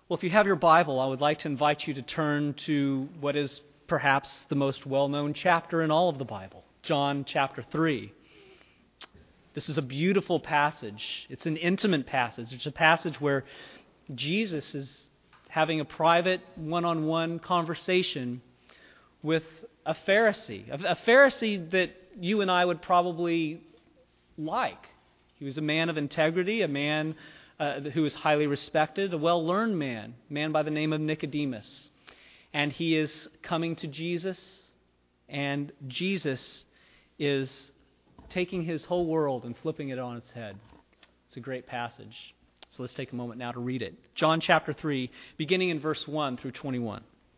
Well, if you have your Bible, I would like to invite you to turn to what is perhaps the most well-known chapter in all of the Bible, John chapter 3. This is a beautiful passage. It's an intimate passage. It's a passage where Jesus is having a private, one-on-one conversation with a Pharisee that you and I would probably like. He was a man of integrity, a man who was highly respected, a well-learned man, a man by the name of Nicodemus. And he is coming to Jesus, and Jesus is taking his whole world and flipping it on its head. It's a great passage. So let's take a moment now to read it. John chapter 3, beginning in verse 1 through 21.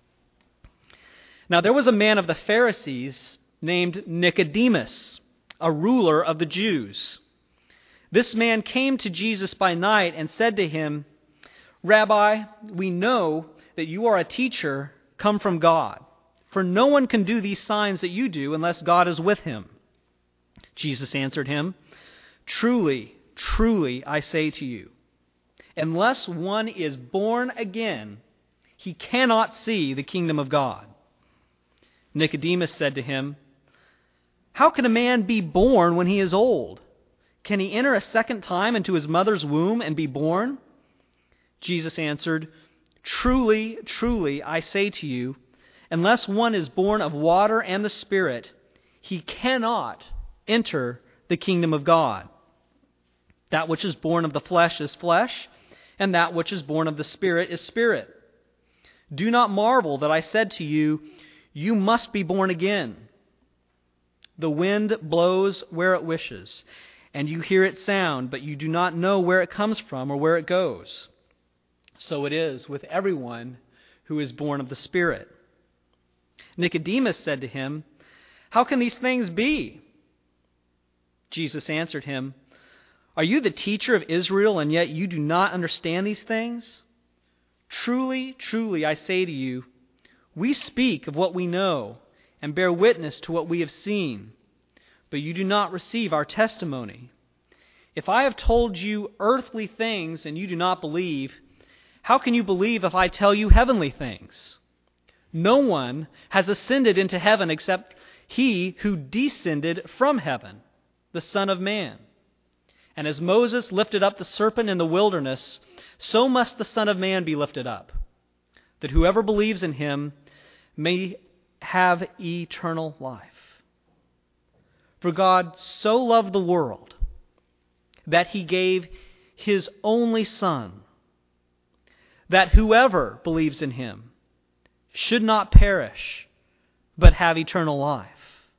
Now there was a man of the Pharisees named Nicodemus, a ruler of the Jews. This man came to Jesus by night and said to him, "Rabbi, we know that you are a teacher come from God, for no one can do these signs that you do unless God is with him." Jesus answered him, "Truly, truly, I say to you, unless one is born again, he cannot see the kingdom of God." Nicodemus said to him, "How can a man be born when he is old? Can he enter a second time into his mother's womb and be born?" Jesus answered, "Truly, truly, I say to you, unless one is born of water and the Spirit, he cannot enter the kingdom of God. That which is born of the flesh is flesh, and that which is born of the Spirit is spirit. Do not marvel that I said to you, you must be born again. The wind blows where it wishes, and you hear its sound, but you do not know where it comes from or where it goes. So it is with everyone who is born of the Spirit." Nicodemus said to him, "How can these things be?" Jesus answered him, "Are you the teacher of Israel, and yet you do not understand these things? Truly, truly, I say to you, we speak of what we know and bear witness to what we have seen, but you do not receive our testimony. If I have told you earthly things and you do not believe, how can you believe if I tell you heavenly things? No one has ascended into heaven except he who descended from heaven, the Son of Man. And as Moses lifted up the serpent in the wilderness, so must the Son of Man be lifted up, that whoever believes in him may have eternal life. For God so loved the world that he gave his only Son, that whoever believes in him should not perish, but have eternal life.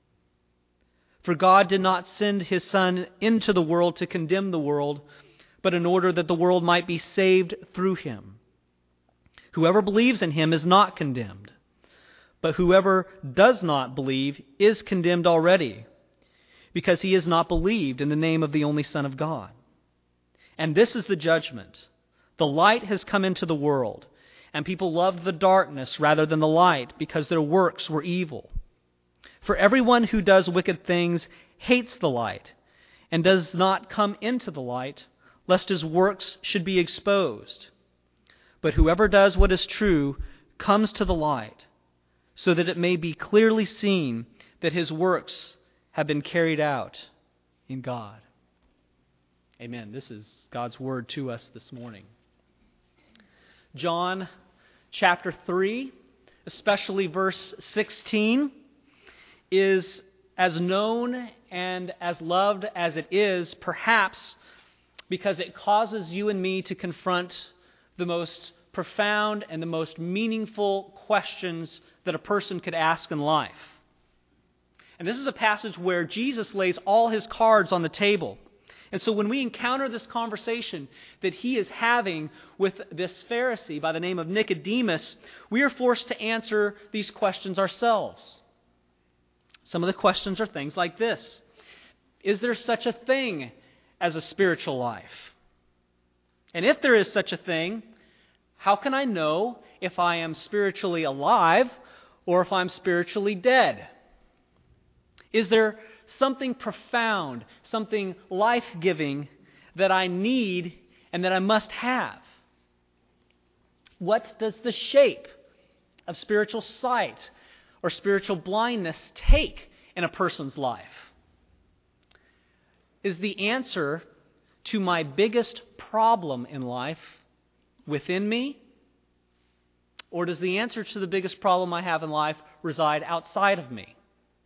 For God did not send his Son into the world to condemn the world, but in order that the world might be saved through him. Whoever believes in him is not condemned, but whoever does not believe is condemned already, because he has not believed in the name of the only Son of God. And this is the judgment. The light has come into the world, and people loved the darkness rather than the light, because their works were evil. For everyone who does wicked things hates the light, and does not come into the light, lest his works should be exposed. But whoever does what is true comes to the light, so that it may be clearly seen that his works have been carried out in God." Amen. This is God's word to us this morning. John chapter 3, especially verse 16, is as known and as loved as it is, perhaps because it causes you and me to confront the most profound and the most meaningful questions that a person could ask in life. And this is a passage where Jesus lays all his cards on the table. And so when we encounter this conversation that he is having with this Pharisee by the name of Nicodemus, we are forced to answer these questions ourselves. Some of the questions are things like this. Is there such a thing as a spiritual life? And if there is such a thing, how can I know if I am spiritually alive or if I'm spiritually dead? Is there something profound, something life-giving that I need and that I must have? What does the shape of spiritual sight or spiritual blindness take in a person's life? Is the answer to my biggest problem in life within me? Or does the answer to the biggest problem I have in life reside outside of me?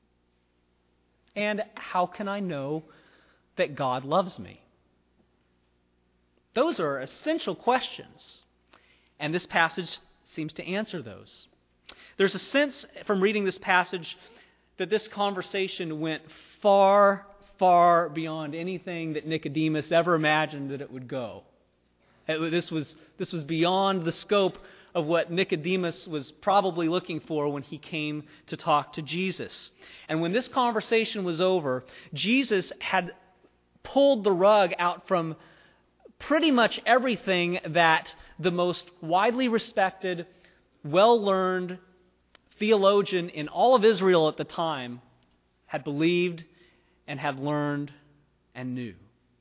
And how can I know that God loves me? Those are essential questions, and this passage seems to answer those. There's a sense from reading this passage that this conversation went far, far beyond anything that Nicodemus ever imagined that it would go. This was beyond the scope of what Nicodemus was probably looking for when he came to talk to Jesus. And when this conversation was over, Jesus had pulled the rug out from pretty much everything that the most widely respected, well-learned theologian in all of Israel at the time had believed and had learned and knew.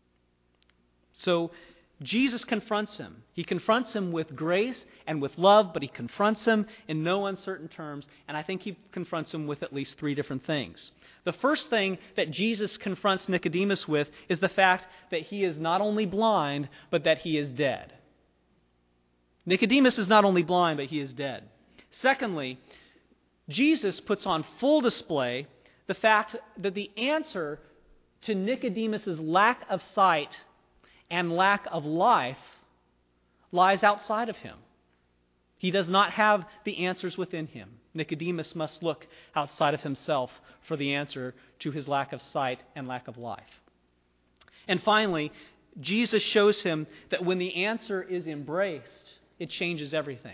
So Jesus confronts him. He confronts him with grace and with love, but he confronts him in no uncertain terms, and I think he confronts him with at least three different things. The first thing that Jesus confronts Nicodemus with is the fact that he is not only blind, but that he is dead. Nicodemus is not only blind, but he is dead. Secondly, Jesus puts on full display the fact that the answer to Nicodemus' lack of sight and lack of life lies outside of him. He does not have the answers within him. Nicodemus must look outside of himself for the answer to his lack of sight and lack of life. And finally, Jesus shows him that when the answer is embraced, it changes everything.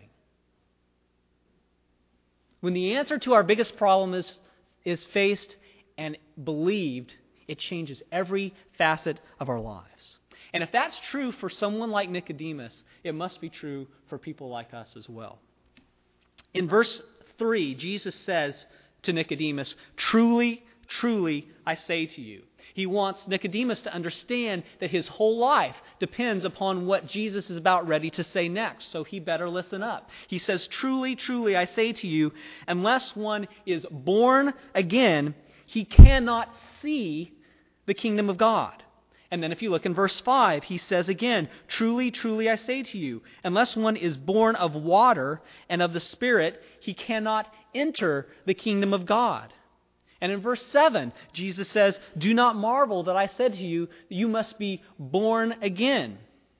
When the answer to our biggest problem is faced and believed, it changes every facet of our lives. And if that's true for someone like Nicodemus, it must be true for people like us as well. In verse 3, Jesus says to Nicodemus, "Truly, truly, I say to you." He wants Nicodemus to understand that his whole life depends upon what Jesus is about ready to say next, so he better listen up. He says, "Truly, truly, I say to you, unless one is born again, he cannot see the kingdom of God." And then if you look in verse 5, he says again, "Truly, truly, I say to you, unless one is born of water and of the Spirit, he cannot enter the kingdom of God." And in verse 7, Jesus says, "Do not marvel that I said to you, you must be born again."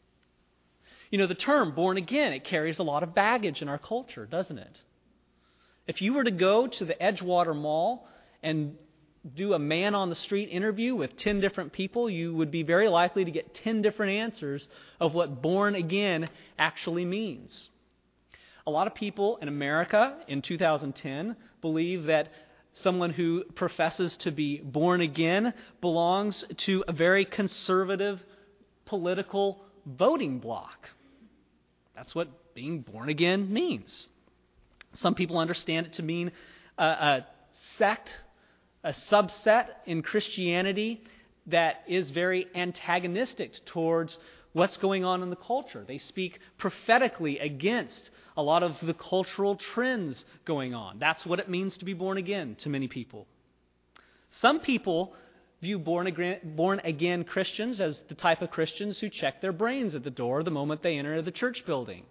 You know, the term born again, it carries a lot of baggage in our culture, doesn't it? If you were to go to the Edgewater Mall and do a man-on-the-street interview with 10 different people, you would be very likely to get 10 different answers of what born again actually means. A lot of people in America in 2010 believe that someone who professes to be born again belongs to a very conservative political voting bloc. That's what being born again means. Some people understand it to mean a sect, a subset in Christianity that is very antagonistic towards what's going on in the culture. They speak prophetically against a lot of the cultural trends going on. That's what it means to be born again to many people. Some people view born again Christians as the type of Christians who check their brains at the door the moment they enter the church building.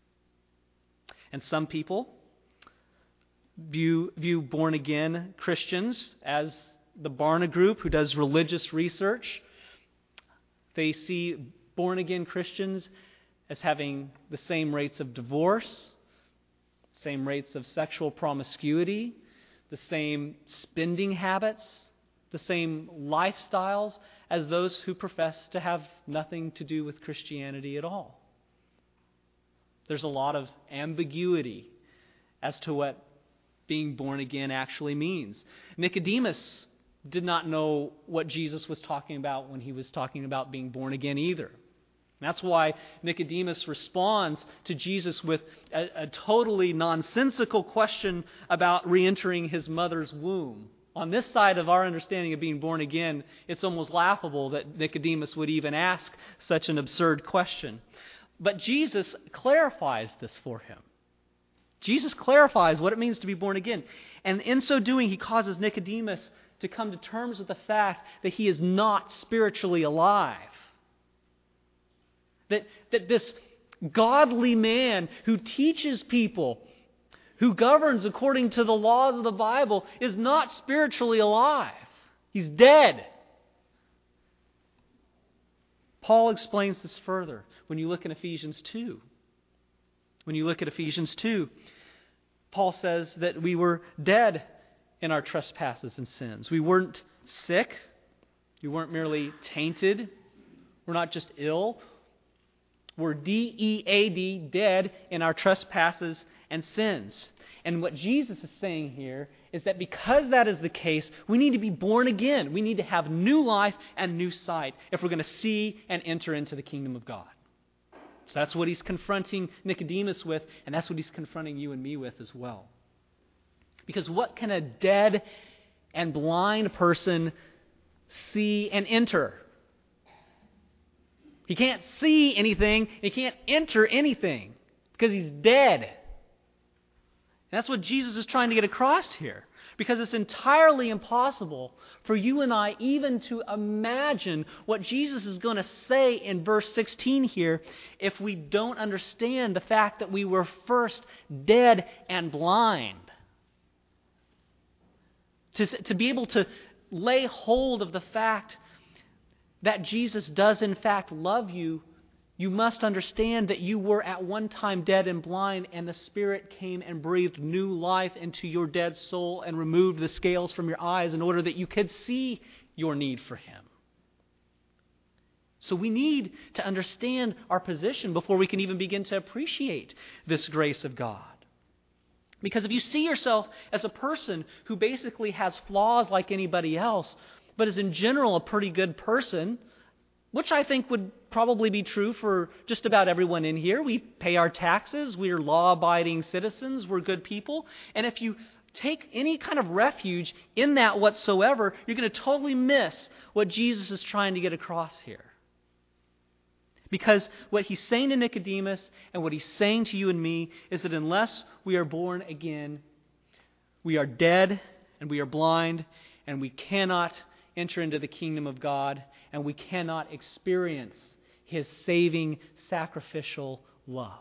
And some people view born-again Christians as the Barna Group who does religious research. They see born-again Christians as having the same rates of divorce, same rates of sexual promiscuity, the same spending habits, the same lifestyles as those who profess to have nothing to do with Christianity at all. There's a lot of ambiguity as to what being born again actually means. Nicodemus did not know what Jesus was talking about when he was talking about being born again either. That's why Nicodemus responds to Jesus with a totally nonsensical question about re-entering his mother's womb. On this side of our understanding of being born again, it's almost laughable that Nicodemus would even ask such an absurd question. But Jesus clarifies this for him. Jesus clarifies what it means to be born again. And in so doing, he causes Nicodemus to come to terms with the fact that he is not spiritually alive. That this godly man who teaches people, who governs according to the laws of the Bible, is not spiritually alive. He's dead. Paul explains this further when you look in Ephesians 2. When you look at Ephesians 2, Paul says that we were dead in our trespasses and sins. We weren't sick. We weren't merely tainted. We're not just ill. We're D-E-A-D, dead in our trespasses and sins. And what Jesus is saying here is that because that is the case, we need to be born again. We need to have new life and new sight if we're going to see and enter into the kingdom of God. So that's what he's confronting Nicodemus with, and that's what he's confronting you and me with as well. Because what can a dead and blind person see and enter? He can't see anything, he can't enter anything, because he's dead. And that's what Jesus is trying to get across here. Because it's entirely impossible for you and I even to imagine what Jesus is going to say in verse 16 here if we don't understand the fact that we were first dead and blind. To be able to lay hold of the fact that Jesus does in fact love you, you must understand that you were at one time dead and blind, and the Spirit came and breathed new life into your dead soul and removed the scales from your eyes in order that you could see your need for Him. So we need to understand our position before we can even begin to appreciate this grace of God. Because if you see yourself as a person who basically has flaws like anybody else, but is in general a pretty good person, which I think would probably be true for just about everyone in here. We pay our taxes, we're law-abiding citizens, we're good people. And if you take any kind of refuge in that whatsoever, you're going to totally miss what Jesus is trying to get across here. Because what he's saying to Nicodemus and what he's saying to you and me is that unless we are born again, we are dead and we are blind and we cannot enter into the kingdom of God and we cannot experience His saving, sacrificial love.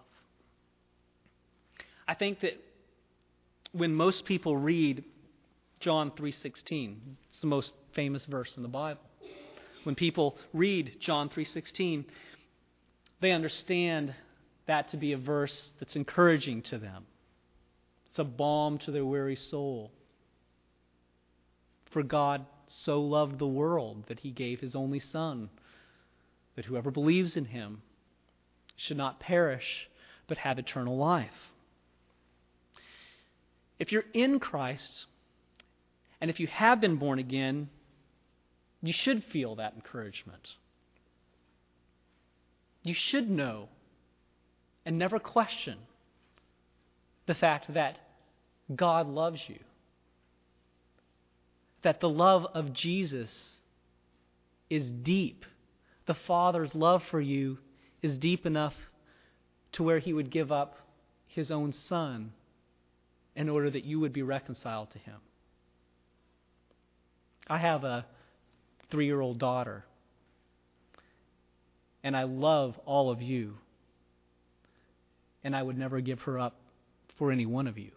I think that when most people read John 3:16, it's the most famous verse in the Bible. When people read John 3:16, they understand that to be a verse that's encouraging to them. It's a balm to their weary soul. For God so loved the world that He gave His only Son, that whoever believes in Him should not perish, but have eternal life. If you're in Christ, and if you have been born again, you should feel that encouragement. You should know and never question the fact that God loves you. That the love of Jesus is deep. The Father's love for you is deep enough to where He would give up His own Son in order that you would be reconciled to Him. I have a 3-year-old daughter, and I love all of you, and I would never give her up for any one of you.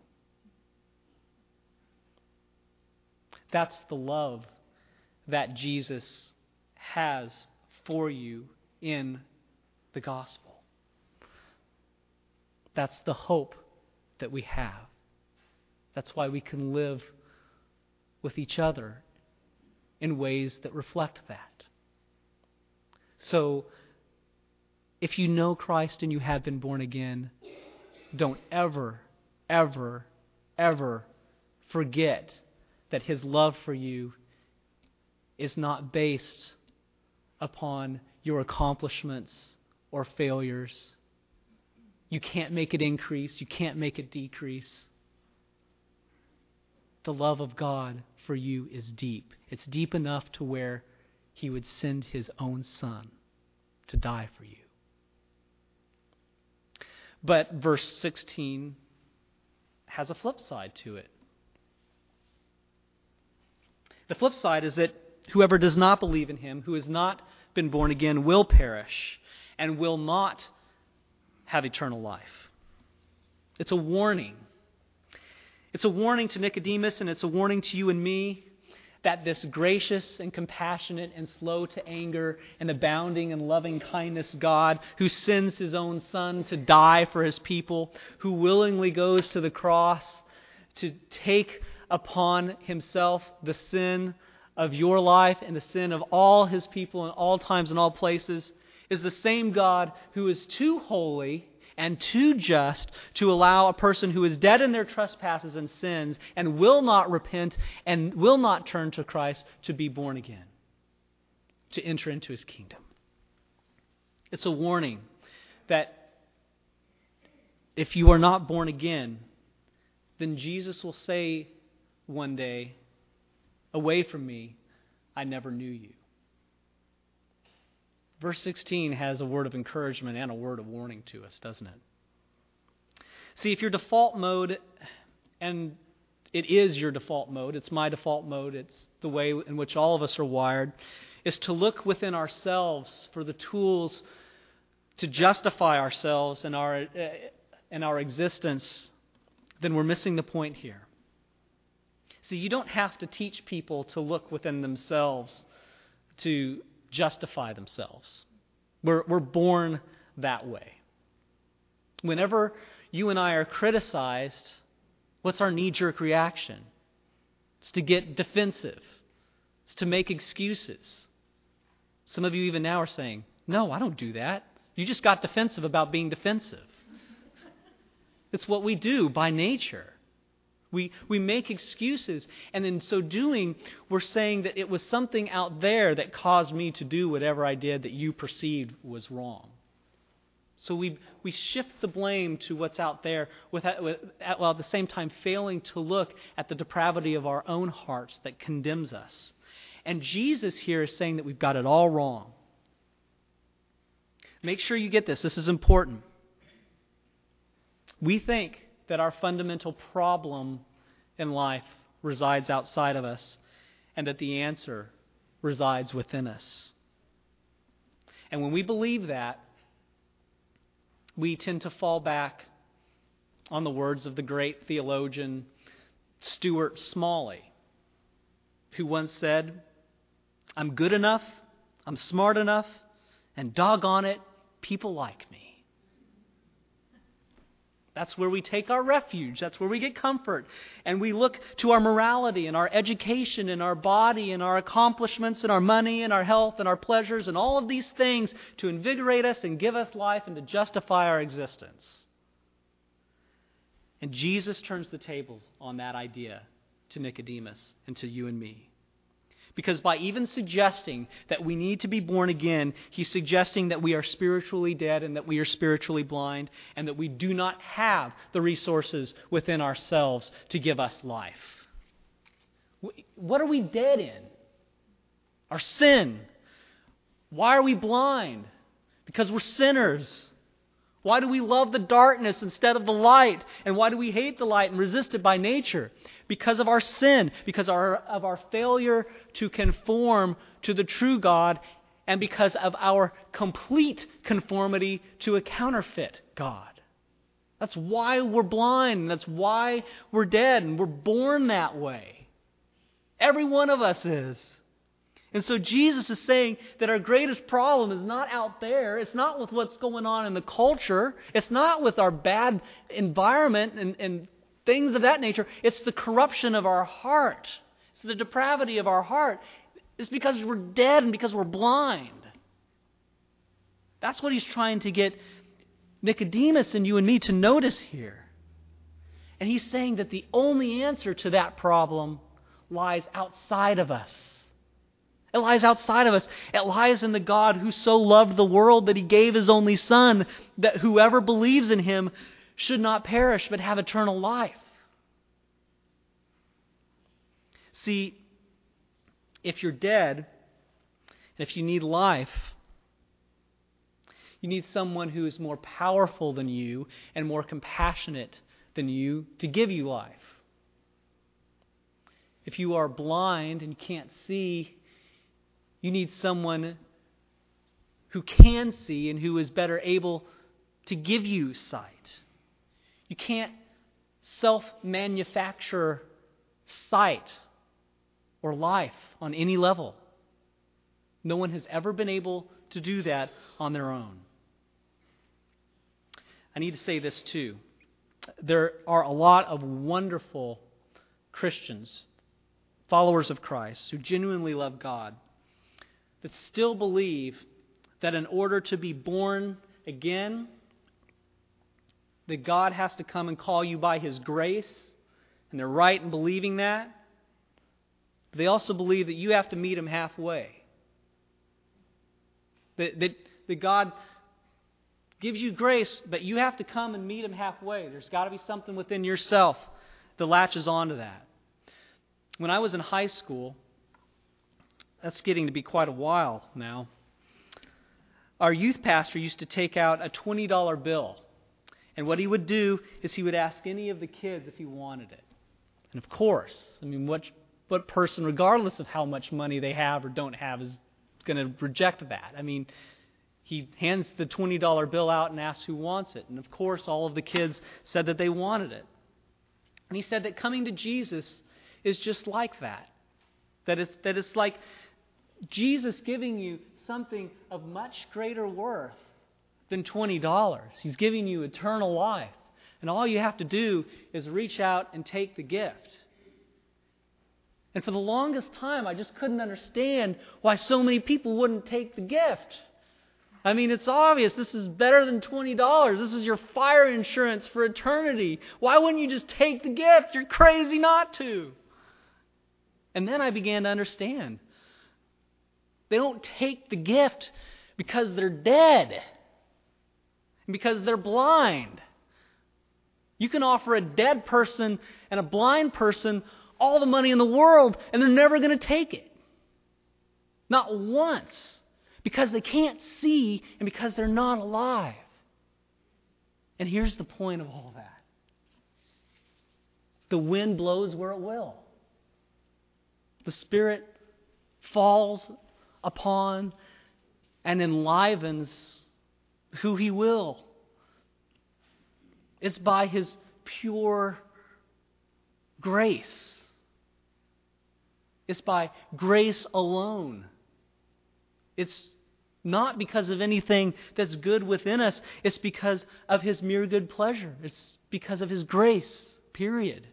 That's the love that Jesus has for you in the gospel. That's the hope that we have. That's why we can live with each other in ways that reflect that. So, if you know Christ and you have been born again, don't ever, ever, ever forget that His love for you is not based upon your accomplishments or failures. You can't make it increase. You can't make it decrease. The love of God for you is deep. It's deep enough to where He would send His own Son to die for you. But verse 16 has a flip side to it. The flip side is that whoever does not believe in him, who has not been born again, will perish and will not have eternal life. It's a warning. It's a warning to Nicodemus, and it's a warning to you and me that this gracious and compassionate and slow to anger and abounding in loving kindness God, who sends his own Son to die for his people, who willingly goes to the cross to take upon himself the sin of your life and the sin of all his people in all times and all places, is the same God who is too holy and too just to allow a person who is dead in their trespasses and sins and will not repent and will not turn to Christ to be born again, to enter into his kingdom. It's a warning that if you are not born again, then Jesus will say one day, "Away from me, I never knew you." Verse 16 has a word of encouragement and a word of warning to us, doesn't it? See, if your default mode, and it is your default mode, it's my default mode, it's the way in which all of us are wired, is to look within ourselves for the tools to justify ourselves and our existence, then we're missing the point here. See, you don't have to teach people to look within themselves to justify themselves. We're born that way. Whenever you and I are criticized, what's our knee-jerk reaction? It's to get defensive. It's to make excuses. Some of you even now are saying, "No, I don't do that. You just got defensive about being defensive." It's what we do by nature. We make excuses, and in so doing, we're saying that it was something out there that caused me to do whatever I did that you perceived was wrong. So we shift the blame to what's out there, while at the same time failing to look at the depravity of our own hearts that condemns us. And Jesus here is saying that we've got it all wrong. Make sure you get this. This is important. We think that our fundamental problem in life resides outside of us and that the answer resides within us. And when we believe that, we tend to fall back on the words of the great theologian Stuart Smalley, who once said, "I'm good enough, I'm smart enough, and doggone it, people like me." That's where we take our refuge. That's where we get comfort. And we look to our morality and our education and our body and our accomplishments and our money and our health and our pleasures and all of these things to invigorate us and give us life and to justify our existence. And Jesus turns the tables on that idea to Nicodemus and to you and me. Because by even suggesting that we need to be born again, he's suggesting that we are spiritually dead and that we are spiritually blind and that we do not have the resources within ourselves to give us life. What are we dead in? Our sin. Why are we blind? Because we're sinners. Why do we love the darkness instead of the light? And why do we hate the light and resist it by nature? Because of our sin, because of our failure to conform to the true God, and because of our complete conformity to a counterfeit God. That's why we're blind, and that's why we're dead, and we're born that way. Every one of us is. And so Jesus is saying that our greatest problem is not out there. It's not with what's going on in the culture. It's not with our bad environment and things of that nature. It's the corruption of our heart. It's the depravity of our heart. It's because we're dead and because we're blind. That's what he's trying to get Nicodemus and you and me to notice here. And he's saying that the only answer to that problem lies outside of us. It lies outside of us. It lies in the God who so loved the world that he gave his only Son, that whoever believes in him should not perish but have eternal life. See, if you're dead, and if you need life, You need someone who is more powerful than you and more compassionate than you to give you life. If you are blind and can't see, you need someone who can see and who is better able to give you sight. You can't self-manufacture sight or life on any level. No one has ever been able to do that on their own. I need to say this too. There are a lot of wonderful Christians, followers of Christ, who genuinely love God, that still believe that in order to be born again, that God has to come and call you by His grace, and they're right in believing that. But they also believe that you have to meet Him halfway. That God gives you grace, but you have to come and meet Him halfway. There's got to be something within yourself that latches onto that. When I was in high school, that's getting to be quite a while now, our youth pastor used to take out a $20 bill. And what he would do is he would ask any of the kids if he wanted it. And of course, what person, regardless of how much money they have or don't have, is going to reject that? He hands the $20 bill out and asks who wants it. And of course, all of the kids said that they wanted it. And he said that coming to Jesus is just like that. That it's like Jesus giving you something of much greater worth than $20. He's giving you eternal life. And all you have to do is reach out and take the gift. And for the longest time, I just couldn't understand why so many people wouldn't take the gift. It's obvious. This is better than $20. This is your fire insurance for eternity. Why wouldn't you just take the gift? You're crazy not to. And then I began to understand. They don't take the gift because they're dead. Because they're blind. You can offer a dead person and a blind person all the money in the world, and they're never going to take it. Not once. Because they can't see and because they're not alive. And here's the point of all that. The wind blows where it will. The Spirit falls upon and enlivens who He will. It's by His pure grace. It's by grace alone. It's not because of anything that's good within us. It's because of His mere good pleasure. It's because of His grace, period.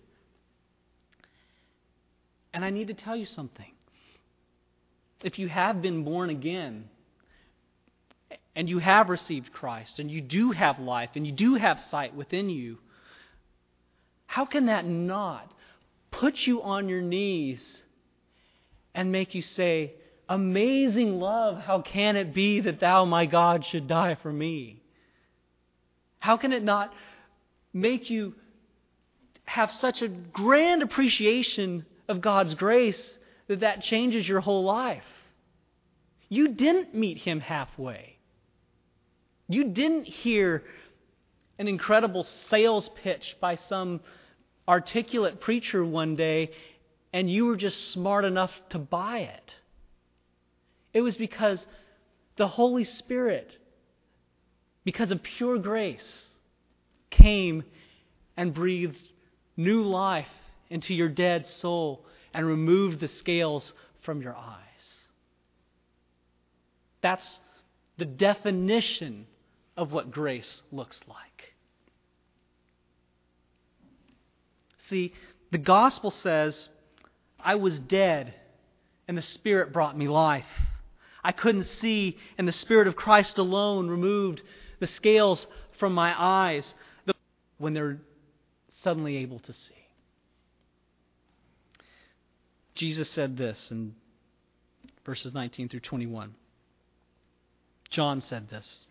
And I need to tell you something. If you have been born again, and you have received Christ, and you do have life, and you do have sight within you, how can that not put you on your knees and make you say, "Amazing love, how can it be that Thou, my God, should die for me?" How can it not make you have such a grand appreciation of God's grace that changes your whole life? You didn't meet Him halfway. You didn't hear an incredible sales pitch by some articulate preacher one day and you were just smart enough to buy it. It was because the Holy Spirit, because of pure grace, came and breathed new life into your dead soul and removed the scales from your eyes. That's the definition of what grace looks like. See, the gospel says, I was dead and the Spirit brought me life. I couldn't see, and the Spirit of Christ alone removed the scales from my eyes when they're suddenly able to see. Jesus said this in verses 19 through 21. John said this,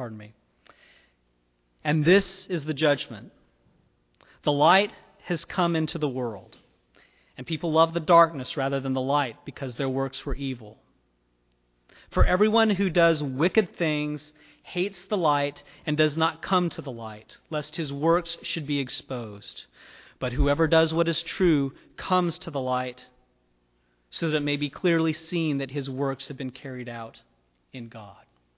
And this is the judgment. The light has come into the world, and people love the darkness rather than the light because their works were evil. For everyone who does wicked things hates the light and does not come to the light, lest his works should be exposed. But whoever does what is true comes to the light, so that it may be clearly seen that his works have been carried out in God.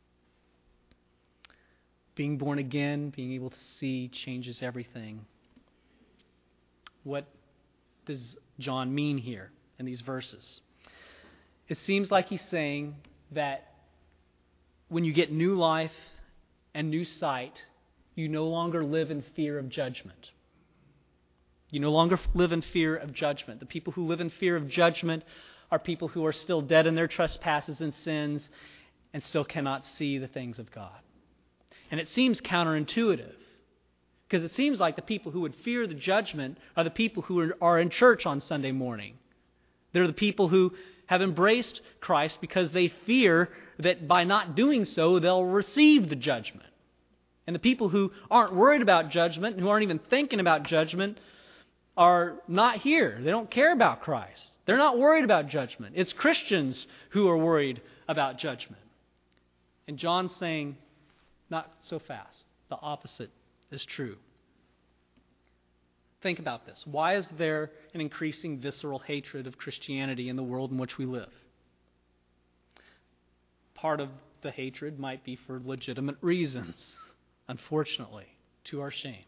Being born again, being able to see, changes everything. What does John mean here in these verses? It seems like he's saying that when you get new life and new sight, you no longer live in fear of judgment. You no longer live in fear of judgment. The people who live in fear of judgment are people who are still dead in their trespasses and sins and still cannot see the things of God. And it seems counterintuitive, because it seems like the people who would fear the judgment are the people who are in church on Sunday morning. They're the people who have embraced Christ because they fear that by not doing so, they'll receive the judgment. And the people who aren't worried about judgment, who aren't even thinking about judgment, are not here. They don't care about Christ. They're not worried about judgment. It's Christians who are worried about judgment. And John's saying, not so fast. The opposite is true. Think about this. Why is there an increasing visceral hatred of Christianity in the world in which we live? Part of the hatred might be for legitimate reasons, unfortunately, to our shame.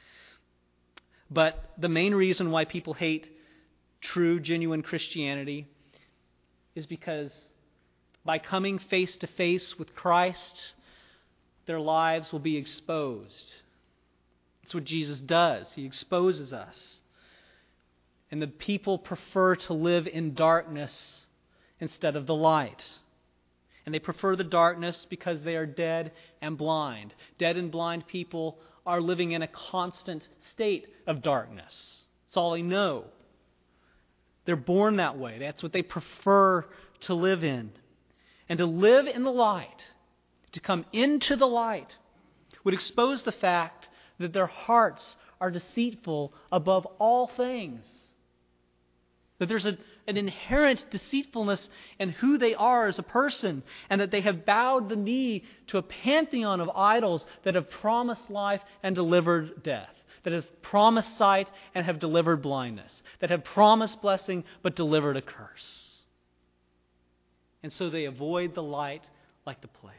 But the main reason why people hate true, genuine Christianity is because by coming face to face with Christ, their lives will be exposed. That's what Jesus does. He exposes us. And the people prefer to live in darkness instead of the light. And they prefer the darkness because they are dead and blind. Dead and blind people are living in a constant state of darkness. That's all they know. They're born that way. That's what they prefer to live in. And to live in the light, to come into the light, would expose the fact that their hearts are deceitful above all things. That there's an inherent deceitfulness in who they are as a person, and that they have bowed the knee to a pantheon of idols that have promised life and delivered death, that have promised sight and have delivered blindness, that have promised blessing but delivered a curse. And so they avoid the light like the plague.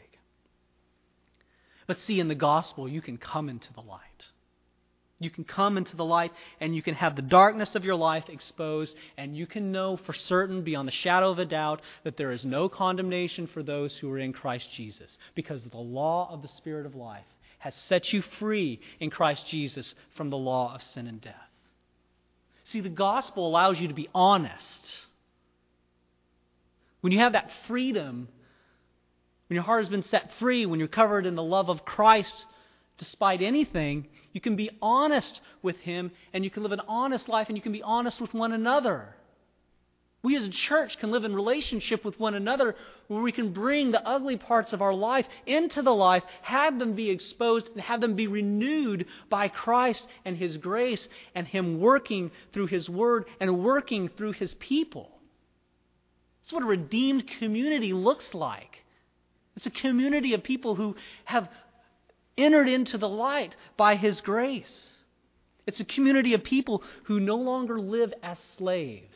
But see, in the gospel, you can come into the light. You can come into the light and you can have the darkness of your life exposed, and you can know for certain, beyond the shadow of a doubt, that there is no condemnation for those who are in Christ Jesus, because the law of the Spirit of life has set you free in Christ Jesus from the law of sin and death. See, the gospel allows you to be honest. When you have that freedom, when your heart has been set free, when you're covered in the love of Christ, despite anything, you can be honest with Him, and you can live an honest life, and you can be honest with one another. We as a church can live in relationship with one another, where we can bring the ugly parts of our life into the life, have them be exposed, and have them be renewed by Christ and His grace, and Him working through His Word and working through His people. That's what a redeemed community looks like. It's a community of people who have entered into the light by His grace. It's a community of people who no longer live as slaves,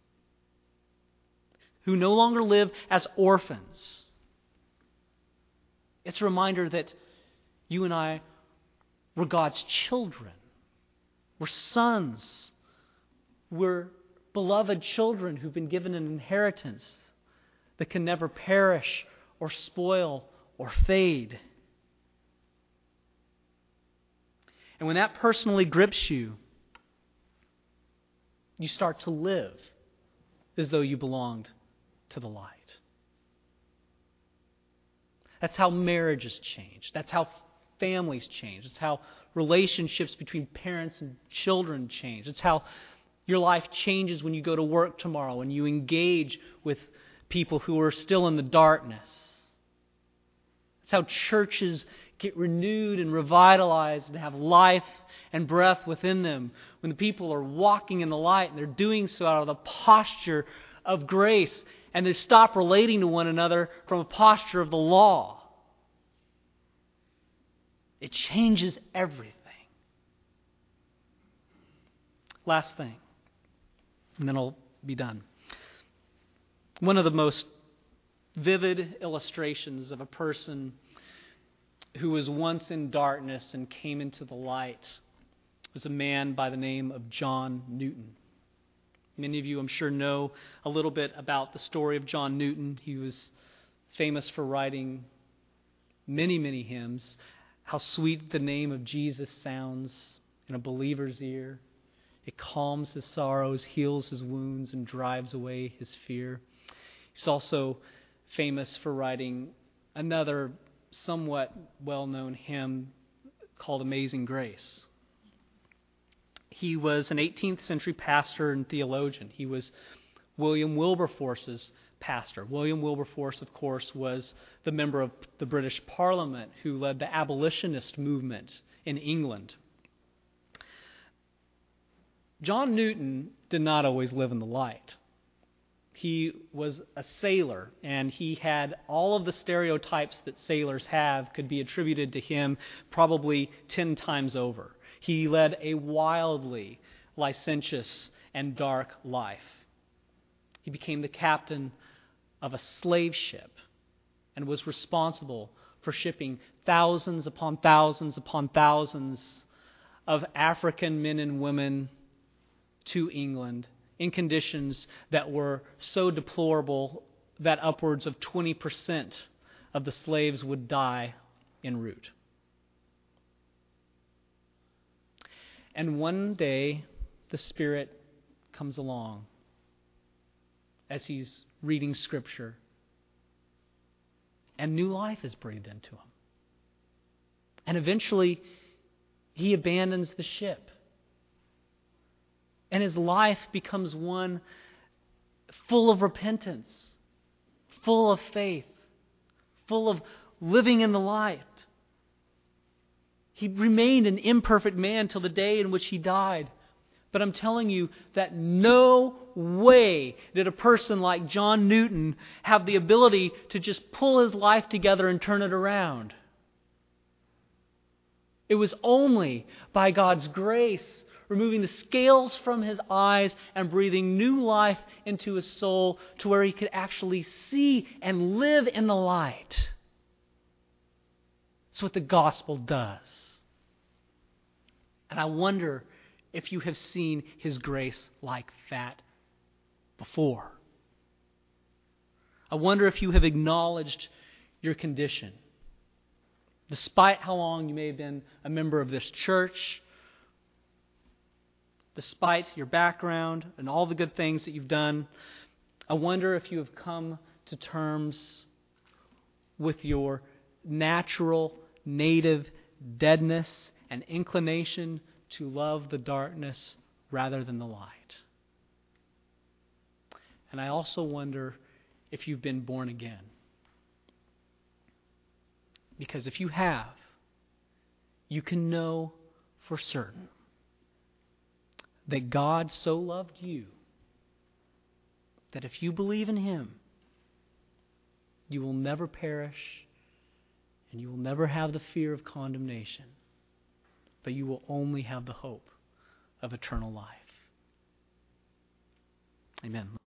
who no longer live as orphans. It's a reminder that you and I were God's children. We're sons. We're beloved children who've been given an inheritance that can never perish or spoil or fade. And when that personally grips you, you start to live as though you belonged to the light. That's how marriages change. That's how families change. It's how relationships between parents and children change. It's how your life changes when you go to work tomorrow and you engage with people who are still in the darkness. It's how churches get renewed and revitalized and have life and breath within them when the people are walking in the light, and they're doing so out of the posture of grace, and they stop relating to one another from a posture of the law. It changes everything. Last thing, and then I'll be done. One of the most vivid illustrations of a person who was once in darkness and came into the light was a man by the name of John Newton. Many of you, I'm sure, know a little bit about the story of John Newton. He was famous for writing many, many hymns. How sweet the name of Jesus sounds in a believer's ear. It calms his sorrows, heals his wounds, and drives away his fear. He's also famous for writing another somewhat well-known hymn called Amazing Grace. He was an 18th century pastor and theologian. He was William Wilberforce's pastor. William Wilberforce, of course, was the member of the British Parliament who led the abolitionist movement in England. John Newton did not always live in the light. He was a sailor, and he had all of the stereotypes that sailors have could be attributed to him probably 10 times over. He led a wildly licentious and dark life. He became the captain of a slave ship and was responsible for shipping thousands upon thousands upon thousands of African men and women to England in conditions that were so deplorable that upwards of 20% of the slaves would die en route. And one day, the Spirit comes along as he's reading Scripture, and new life is breathed into him. And eventually, he abandons the ship. And his life becomes one full of repentance, full of faith, full of living in the light. He remained an imperfect man till the day in which he died. But I'm telling you that no way did a person like John Newton have the ability to just pull his life together and turn it around. It was only by God's grace, removing the scales from his eyes and breathing new life into his soul to where he could actually see and live in the light. That's what the gospel does. And I wonder if you have seen His grace like that before. I wonder if you have acknowledged your condition. Despite how long you may have been a member of this church, despite your background and all the good things that you've done, I wonder if you have come to terms with your natural, native deadness and inclination to love the darkness rather than the light. And I also wonder if you've been born again. Because if you have, you can know for certain that God so loved you that if you believe in Him, you will never perish and you will never have the fear of condemnation, but you will only have the hope of eternal life. Amen.